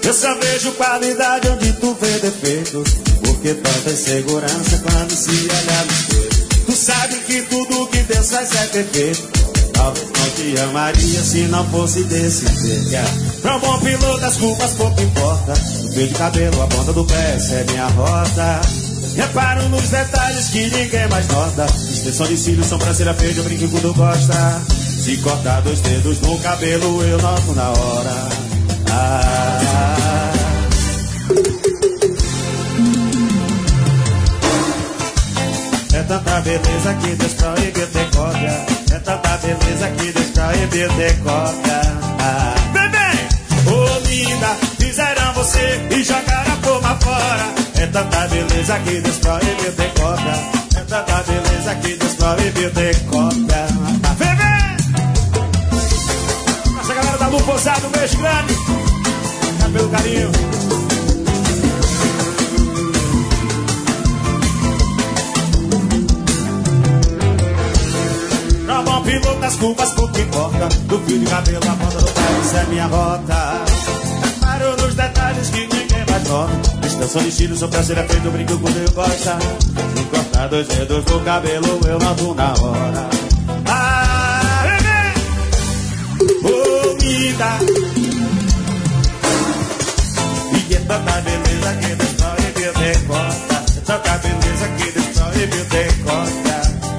Eu só vejo qualidade onde tu vê defeito. Porque tanta insegurança quando se olha no espelho. Tu sabe que tudo que Deus faz é perfeito. Talvez não te amaria se não fosse desse jeito. Pra um bom piloto as culpas pouco importa. O fio de cabelo, a ponta do pé, essa é minha rota. Reparo nos detalhes que ninguém mais nota. Extensão de cílios são pra ser feita, eu brinco quando gosta. Se cortar 2 dedos no cabelo eu noto na hora. É tanta beleza que Deus proíbe ter cópia. É tanta beleza que Deus proíbe ter cópia. Bebê, ô linda, fizeram você e jogaram a forma fora. É tanta beleza que Deus proíbe ter cópia. É tanta beleza que Deus proíbe ter cópia. Bebê! Nossa galera da Lu Posado, um beijo grande. Obrigado pelo carinho. Pra bom piloto as culpas pouco importa. Do fio de cabelo, a ponta do pé, isso é minha rota. Paro nos detalhes que ninguém mais nota. Extensão de estilo, sou pra ser feito, eu brinco quando eu gosto. Se cortar 2 dedos no cabelo, eu noto na hora. Oh, me dá. E é tanta beleza que Deus proibiu ter cota. É tanta beleza que Deus proibiu ter cota.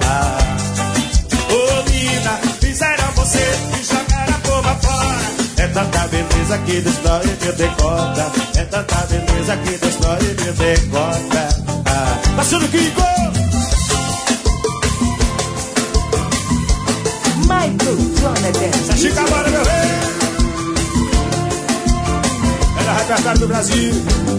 Oh, linda, fizeram você e jogaram a bomba fora. É tanta beleza que Deus proibiu ter cota. É tanta beleza que Deus proibiu ter cota. Passando Kiko! Michael Jonathan. Sachica, bora, meu rei! É da repertório do Brasil.